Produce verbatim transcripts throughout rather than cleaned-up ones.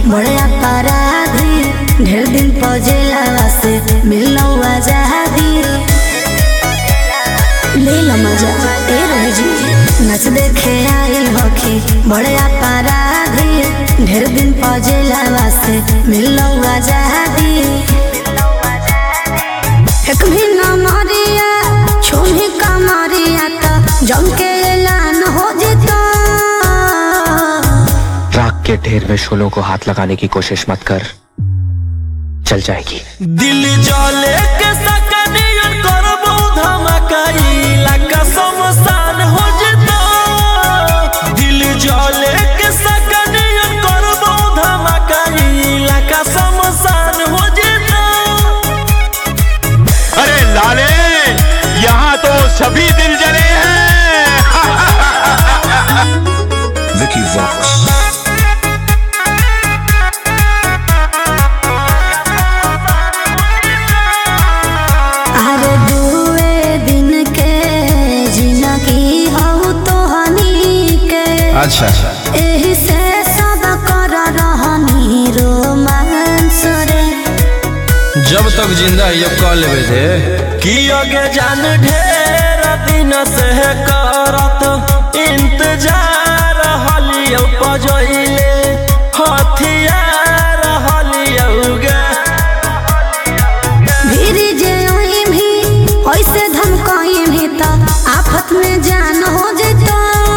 बड़े अपराधी ढेर दिन पजेला से मिलना आजादी ले लो मजा ए रहे जी नच देखे आइल होखी बड़े अपराधी ढेर दिन पजेला से मिलना आजादी एक भी न मरिया छोड़ी का मरिया तो जम के ऐलान हो जिता। राग के ढेर में शोलों को हाथ लगाने की कोशिश मत कर, चल जाएगी। दिल जले के सकनियन करबो धमकाई लगा समसान हो जता। दिल जले के सकनियन करबो धमकाई लगा समसान हो जता। अरे लाले यहाँ तो सभी दिल जले हैं। विकी वॉक्स अच्छा एही से सब कर रहनी रोमांस रे। जब तक जिंदा ये कह लेवे दे कि आगे जान ढेर दिन से करत इंतजार हलियो पजइले हथियार हलियो गे। भीरी जे ओई भी ऐसे धमकाई भी त आफत में जान हो जता।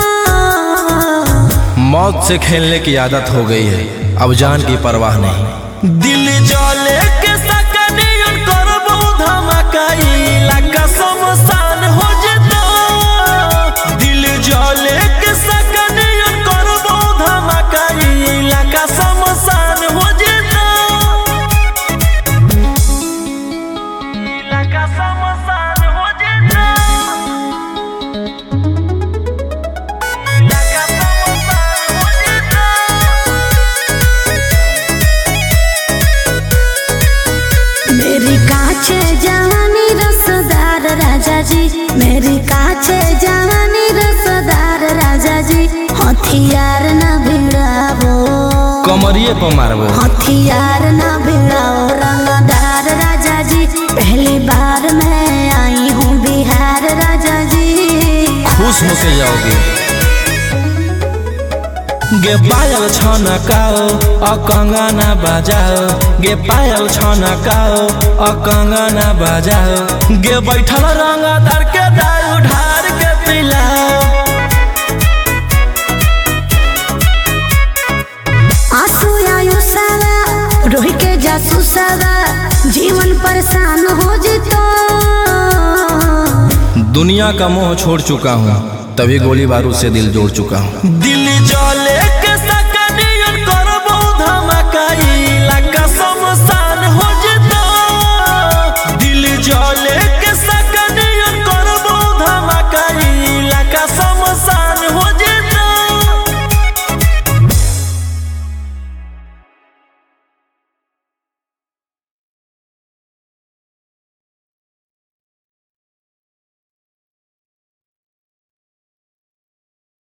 मौत से खेलने की आदत हो गई है, अब जान की परवाह नहीं। दिल जले के सकनियन करबो धमकाई लगा समसान हो जता। दिल जले के सकनियन करबो धमकाई लगा समसान हो जता। लगा समसान हो जता। मेरी काछे जवानी रसदार राजा जी, मेरी काछे जवानी रसदार राजा जी। हथियार न भिड़ावो कमरिए पर मारबो, हथियार न भिड़ाओ रंगदार राजा जी। पहली बार मैं आई हूँ बिहार राजा जी। खुश होके जाओगे। गे पायल छना काओ अ कंगना बजाओ। गे पायल छना काओ अ कंगना बजाओ। गे बैठल रंगदार के दारू ढार के पिलाओ। आंसू आयु सारा रोही के जासू सारा जीवन परेशान हो जितो। दुनिया का मोह छोड़ चुका हूँ, तभी गोली बारूद से दिल जोड़ चुका हूँ। दिल जल